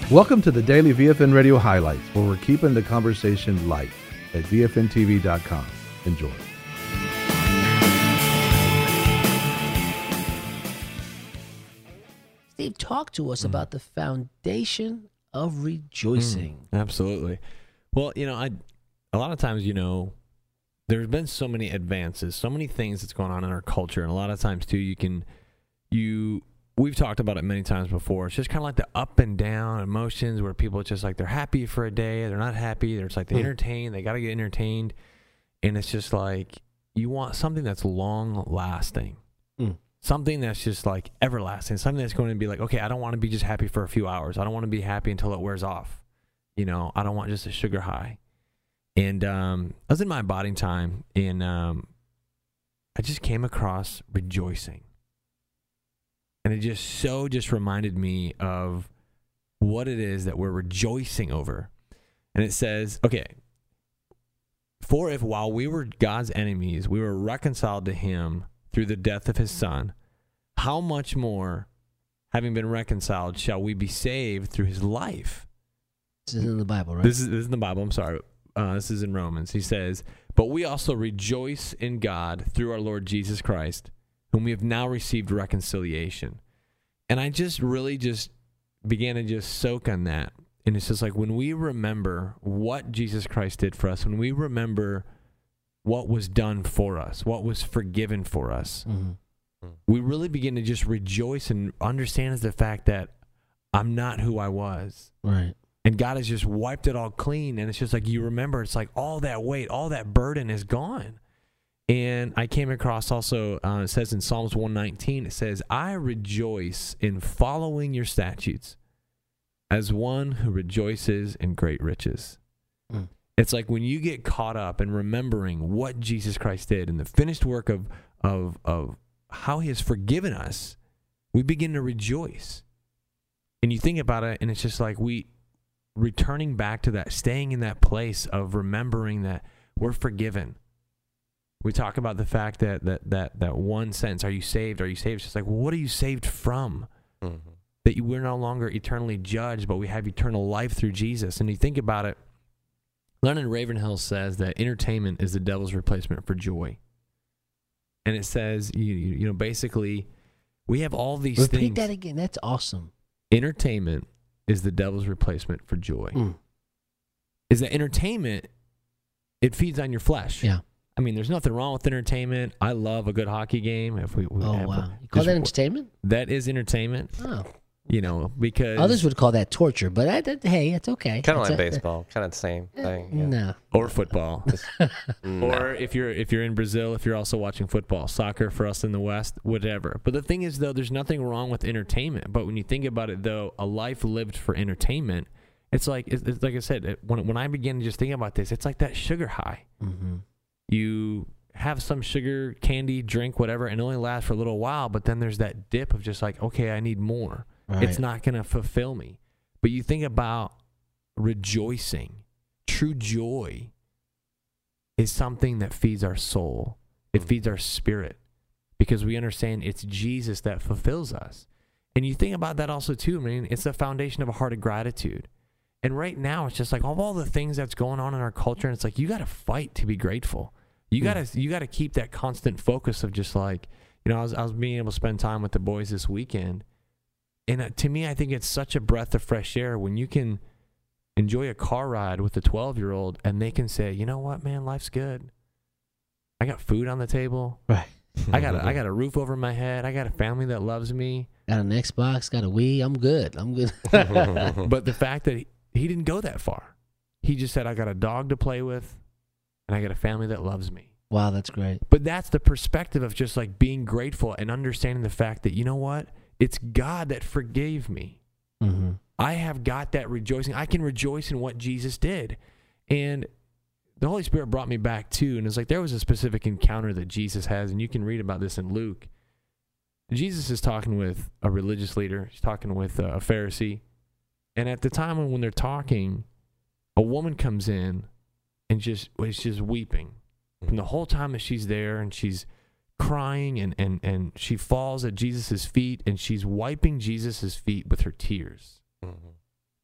Welcome to the Daily VFN Radio Highlights, where we're keeping the conversation light at VFNTV.com. Enjoy. Steve, talk to us about the foundation of rejoicing. Absolutely. Well, a lot of times, there's been so many advances, so many things that's going on in our culture, and a lot of times too, we've talked about it many times before. It's just kind of like the up and down emotions where people just like they're happy for a day, they're not happy. They're just like they entertain, they got to get entertained, and it's just like you want something that's long lasting. Something that's just like everlasting, something that's going to be like, okay, I don't want to be just happy for a few hours. I don't want to be happy until it wears off. I don't want just a sugar high. And I was in my abiding time, and I just came across rejoicing. And it just reminded me of what it is that we're rejoicing over. And it says, okay, for if while we were God's enemies, we were reconciled to him through the death of his son, how much more, having been reconciled, shall we be saved through his life? This is in the Bible, right? This is in the Bible. I'm sorry. This is in Romans. He says, but we also rejoice in God through our Lord Jesus Christ, whom we have now received reconciliation. And I really began to soak on that. And it's just like when we remember what Jesus Christ did for us, when we remember what was done for us, what was forgiven for us, we really begin to just rejoice and understand the fact that I'm not who I was. Right. And God has just wiped it all clean. And it's just like you remember, it's like all that weight, all that burden is gone. And I came across also, it says in Psalms 119, it says, I rejoice in following your statutes as one who rejoices in great riches. It's like when you get caught up in remembering what Jesus Christ did and the finished work of how he has forgiven us, we begin to rejoice. And you think about it, and it's just like returning back to that, staying in that place of remembering that we're forgiven. We talk about the fact that one sentence, are you saved? Are you saved? It's just like, well, what are you saved from? That we're no longer eternally judged, but we have eternal life through Jesus. And you think about it, Leonard Ravenhill says that entertainment is the devil's replacement for joy. And it says, basically, we have all these things. Repeat that again. That's awesome. Entertainment is the devil's replacement for joy. Is that entertainment, it feeds on your flesh. Yeah. I mean, there's nothing wrong with entertainment. I love a good hockey game. Wow. You call that entertainment? That is entertainment. Oh. Because others would call that torture, but hey, it's okay. Kind of like baseball, kind of the same thing. Yeah. No. Or football. Or if you're in Brazil, if you're also watching football, soccer for us in the West, whatever. But the thing is, though, there's nothing wrong with entertainment. But when you think about it, though, a life lived for entertainment, it's like I said, when I began to just think about this, it's like that sugar high. You have some sugar, candy, drink, whatever, and it only lasts for a little while, but then there's that dip of just like, okay, I need more. Right. It's not going to fulfill me. But you think about rejoicing. True joy is something that feeds our soul. It feeds our spirit because we understand it's Jesus that fulfills us. And you think about that also too. I mean, it's the foundation of a heart of gratitude. And right now, it's just like all the things that's going on in our culture. And it's like, you got to fight to be grateful. You got to keep that constant focus of just like, I was being able to spend time with the boys this weekend. And to me, I think it's such a breath of fresh air when you can enjoy a car ride with a 12-year-old and they can say, you know what, man, life's good. I got food on the table. Right. I got a roof over my head. I got a family that loves me. Got an Xbox, got a Wii. I'm good. But the fact that he didn't go that far. He just said, I got a dog to play with and I got a family that loves me. Wow, that's great. But that's the perspective of just like being grateful and understanding the fact that, you know what? It's God that forgave me. I have got that rejoicing. I can rejoice in what Jesus did. And the Holy Spirit brought me back too. And it's like there was a specific encounter that Jesus has. And you can read about this in Luke. Jesus is talking with a religious leader. He's talking with a Pharisee. And at the time when they're talking, a woman comes in and is just weeping. And the whole time that she's there and she's crying and she falls at Jesus' feet and she's wiping Jesus' feet with her tears.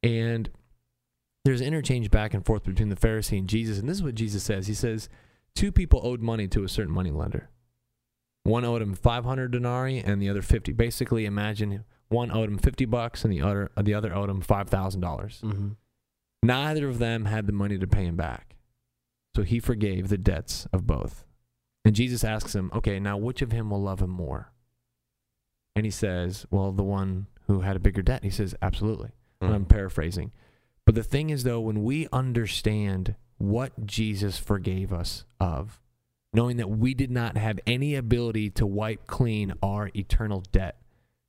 And there's interchange back and forth between the Pharisee and Jesus. And this is what Jesus says. He says, 2 people owed money to a certain money lender. One owed him 500 denarii and the other 50. Basically, imagine one owed him $50 and the other owed him $5,000. Mm-hmm. Neither of them had the money to pay him back. So he forgave the debts of both. And Jesus asks him, okay, now which of him will love him more? And he says, well, the one who had a bigger debt. He says, absolutely. And I'm paraphrasing. But the thing is, though, when we understand what Jesus forgave us of, knowing that we did not have any ability to wipe clean our eternal debt,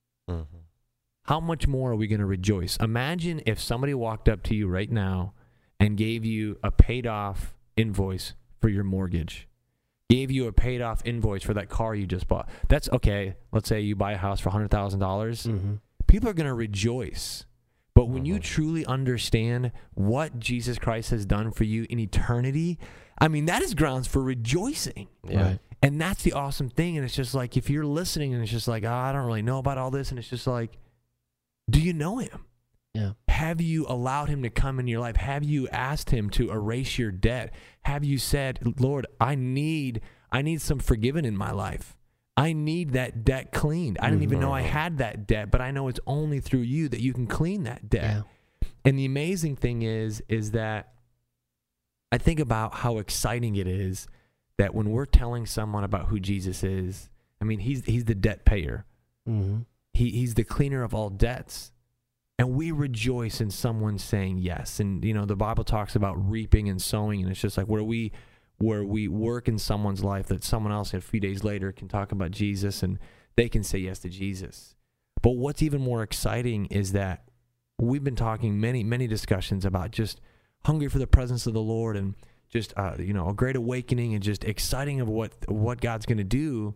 how much more are we going to rejoice? Imagine if somebody walked up to you right now and gave you a paid-off invoice for your mortgage, gave you a paid-off invoice for that car you just bought. That's okay. Let's say you buy a house for $100,000. People are going to rejoice. But when you truly understand what Jesus Christ has done for you in eternity, I mean, that is grounds for rejoicing. Yeah. Right. And that's the awesome thing. And it's just like, if you're listening and it's just like, oh, I don't really know about all this. And it's just like, do you know him? Yeah. Have you allowed him to come in your life? Have you asked him to erase your debt? Have you said, Lord, I need some forgiven in my life. I need that debt cleaned. I didn't even know I had that debt, but I know it's only through you that you can clean that debt. Yeah. And the amazing thing is that I think about how exciting it is that when we're telling someone about who Jesus is, I mean, he's the debt payer. Mm-hmm. He's the cleaner of all debts. And we rejoice in someone saying yes. And, you know, the Bible talks about reaping and sowing, and it's just like where we work in someone's life that someone else a few days later can talk about Jesus and they can say yes to Jesus. But what's even more exciting is that we've been talking many discussions about just hungry for the presence of the Lord and just, you know, a great awakening and just exciting of what God's going to do.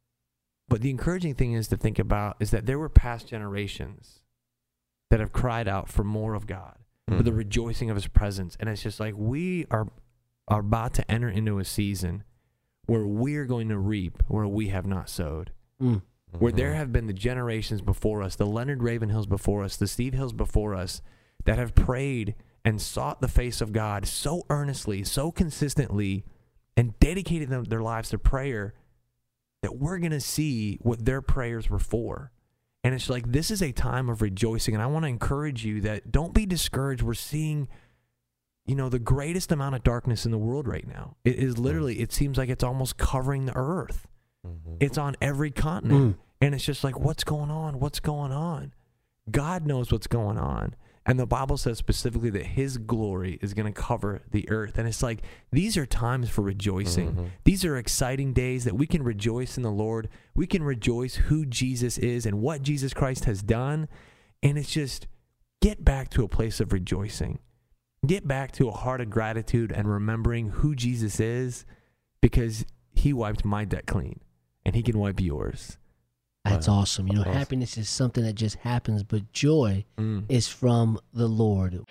But the encouraging thing is to think about is that there were past generations that have cried out for more of God, for the rejoicing of his presence. And it's just like we are about to enter into a season where we're going to reap where we have not sowed. Where there have been the generations before us, the Leonard Ravenhills before us, the Steve Hills before us, that have prayed and sought the face of God so earnestly, so consistently, and dedicated their lives to prayer, that we're going to see what their prayers were for. And it's like, this is a time of rejoicing. And I want to encourage you that don't be discouraged. We're seeing, you know, the greatest amount of darkness in the world right now. It is literally, it seems like it's almost covering the earth. It's on every continent. And it's just like, what's going on? What's going on? God knows what's going on. And the Bible says specifically that his glory is going to cover the earth. And it's like, these are times for rejoicing. These are exciting days that we can rejoice in the Lord. We can rejoice who Jesus is and what Jesus Christ has done. And it's just, get back to a place of rejoicing. Get back to a heart of gratitude and remembering who Jesus is, because he wiped my debt clean and he can wipe yours. That's awesome. You know, happiness is something that just happens, but joy is from the Lord.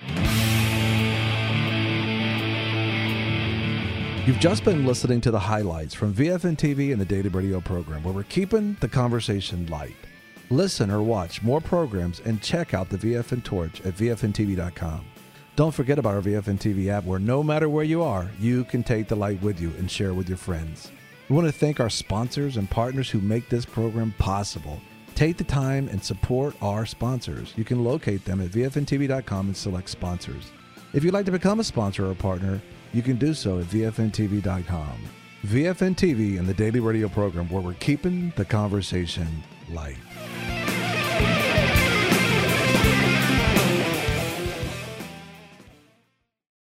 You've just been listening to the highlights from VFN TV and the Daily Radio program, where we're keeping the conversation light. Listen or watch more programs and check out the VFN Torch at VFNTV.com. Don't forget about our VFN TV app, where no matter where you are, you can take the light with you and share with your friends. We want to thank our sponsors and partners who make this program possible. Take the time and support our sponsors. You can locate them at VFNTV.com and select sponsors. If you'd like to become a sponsor or a partner, you can do so at VFNTV.com. VFN TV and the Daily Radio program, where we're keeping the conversation light.